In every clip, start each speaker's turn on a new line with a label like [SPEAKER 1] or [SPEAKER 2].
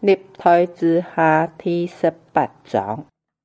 [SPEAKER 1] 立胎之下第18章。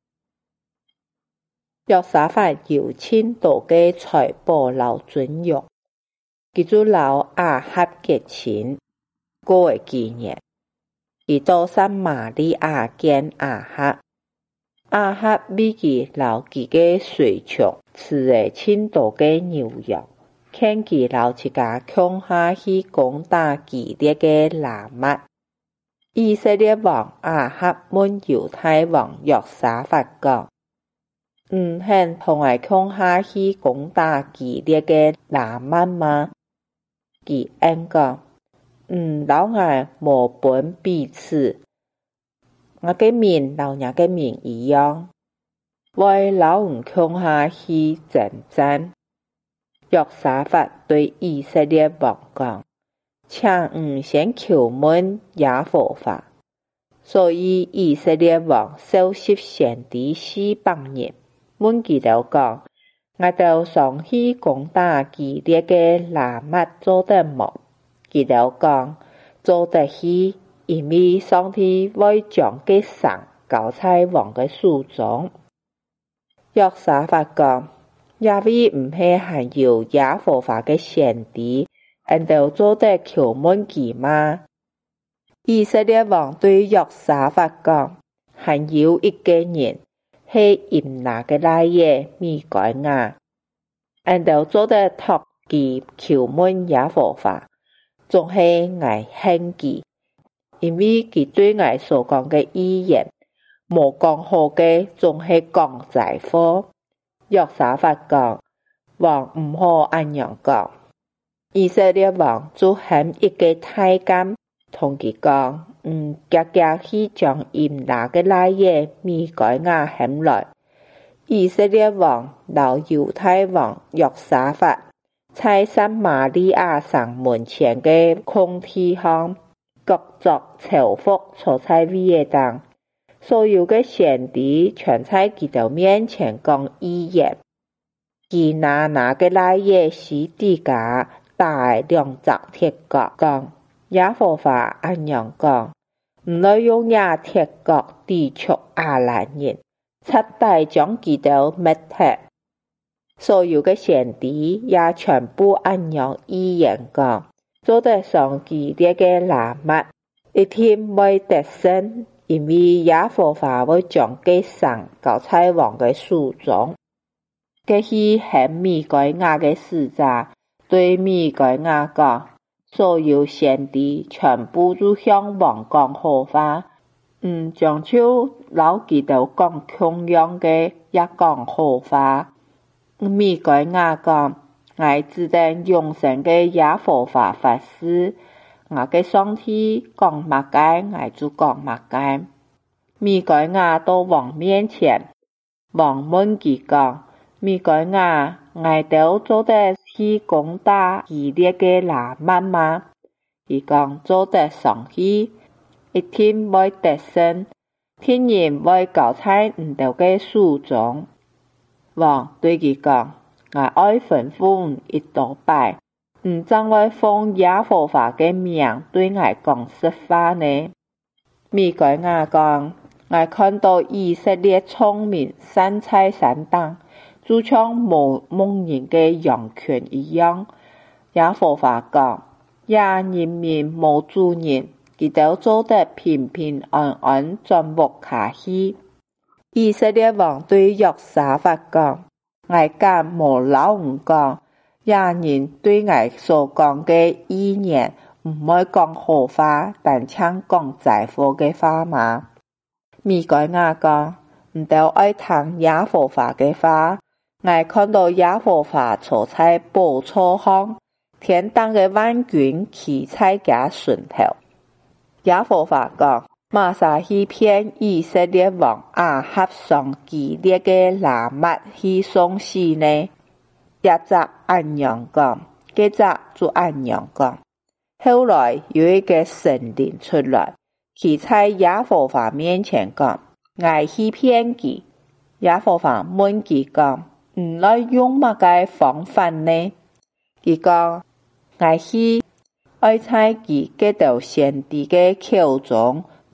[SPEAKER 1] 约沙法有千多个财宝留尊用，佢就留亞哈嘅錢過為紀念。佢到撒瑪利亞見亞哈，亞哈俾佢留佢嘅隨從飼嘅千多個牛羊，勸佢留一家強下去攻打基列嘅拉末。以色列王亞哈問猶太王約沙法講：肯同我強下去攻打基列嘅拉末嗎？佢應講：老我無分彼此，我嘅面老人嘅面一樣，為老強下去征戰。約沙法對以色列王講：請先求問耶和華。所以以色列王召集先知400人，問佢哋講：我哋上去攻打基列嘅拉末做得無？佢哋講：做得去，因為上帝會將佢送交在王嘅手中。約沙法講：耶為唔係含有耶和華嘅先知，人哋做得求問佢嗎？以色列王對約沙法講：含有一個人係임拿嘅拉耶米該亞，人哋做得託佢求問耶和華，仲係我恨佢，因為佢對我所講嘅預言，無講好嘅，仲係講財貨。約沙法講：王唔好咁樣講。以色列王就喊一個太監同佢講：家去將임拿嘅拉耶米該亞喊來。以色列王留猶太王約沙法在撒瑪利亞城門前嘅空地上，各作朝服坐在位嘅當，所有嘅先知全在佢哋面前講預言。佢拿嘅拉耶是地架大2隻鐵角，講：耶和華咁樣講，唔可用這鐵角抵觸亞蘭人，徹底將佢哋滅絕。所有嘅先知也全部咁樣預言講：做得上基列嘅拉末一定會得勝，因為耶和華會將佢送交在王嘅手中。這是向米該亞嘅使者對米該亞講：所有先知全部都向王講好話，將就老佢哋講同樣嘅也講好話。米該亞講：我只等永生嘅耶和華發誓，我嘅上帝講乜嘅，我就講乜嘅。米該亞到王面前，王問佢講：米該亞，我哋做得去攻打基列嘅拉末嗎？佢講：做得上去，一定會得勝，天然會交在唔到嘅手中。王對佢講：我愛吩咐一多拜，怎會奉耶和華嘅名對我講實話呢？米該亞講：我看到以色列聰明散在山當，就像無牧人嘅羊群一樣。耶和華講：人民無主人，佢哋做得平平安安轉屋下去。以色列王對約沙法講：我敢無老講，人對我所講嘅預言唔會講好話，但請講財貨嘅話嗎？米該亞講：唔都愛聽耶和華嘅話，我看到耶和華坐在寶座上，天當嘅萬軍騎在佢順頭。耶和華講：馬上去騙以色列王亞哈上基列嘅拉末去送死呢？一則咁樣講，幾則就咁樣講。後來有一個神靈出來，佢在耶和華面前講：我去騙佢。耶和華問佢講：來用乜嘅方法呢？佢講：我去愛在佢嗰條先知嘅口中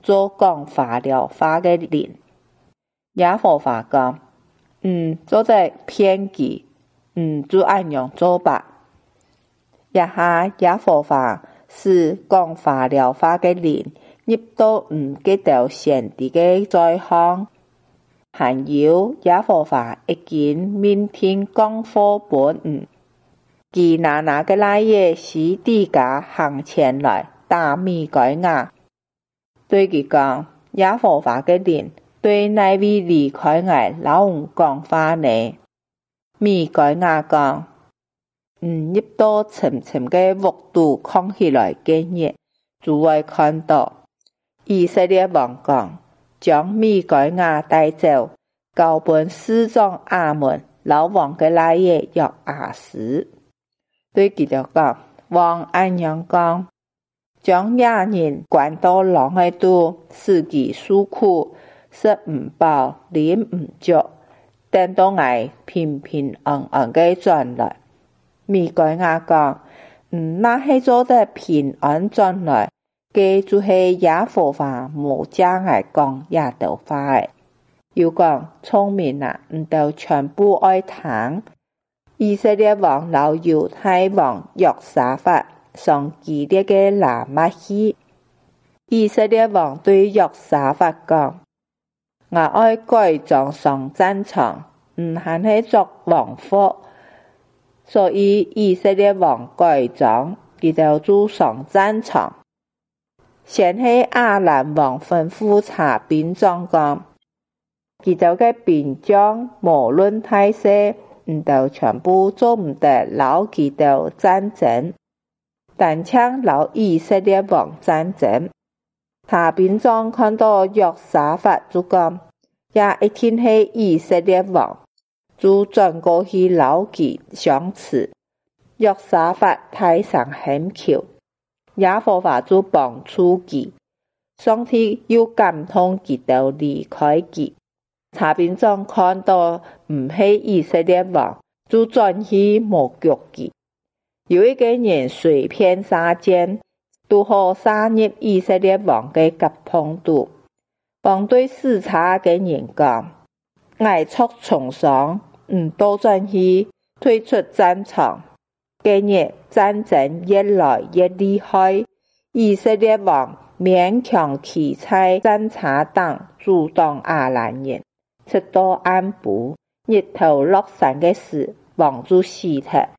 [SPEAKER 1] 做讲化疗法的人。耶和华讲，做在偏激，就按样做吧。一下耶和华是讲化疗法的人，入到记到上帝的灾行，还有耶和华已经明天讲好本其拿嘅那嘢使地家行前来打米改亚，对佢讲耶和华嘅人对那位离开我老王讲话呢？米改亚讲，入到沉沉嘅屋度看起来嘅日，就会看到以色列王讲，将米改亚带走，交本司长阿门老王嘅那嘢约阿斯。对佢就讲，王按样讲，将亚人关到狼喺度，使其受苦，食唔饱，饮唔足，等到我平平安安嘅转来。米改亚讲，那系做得平安转来，嘅就是耶和华冇将我讲也道话嘅。又讲聪明啊，就全部爱听。以色列王老犹太王约沙法上激烈嘅拿麦希，以色列王对约沙法讲：我爱改装上战场，限去作王府，所以以色列王改装，佢就做上战场。先係亞蘭王吩咐查兵將講，佢就嘅兵將無論大小，就全部做唔得老佢就戰爭，但請老以色列王戰爭。查兵將看到約沙法就講，也一定係以色列王，就轉過去老佢相持。約沙法太上很巧。耶和華就幫助佢，上帝又感動佢就離開佢。查兵長看到唔係以色列王，就轉去摸腳佢。有一個人隨便撒箭，都好撒入以色列王嘅甲棚度。王對視察嘅人講：我出重傷，都轉去退出戰場。今日戰爭越來越厲害，以色列王勉強企在戰場上阻擋亞蘭人，直到暗晡日頭落山嘅時，王就死咗。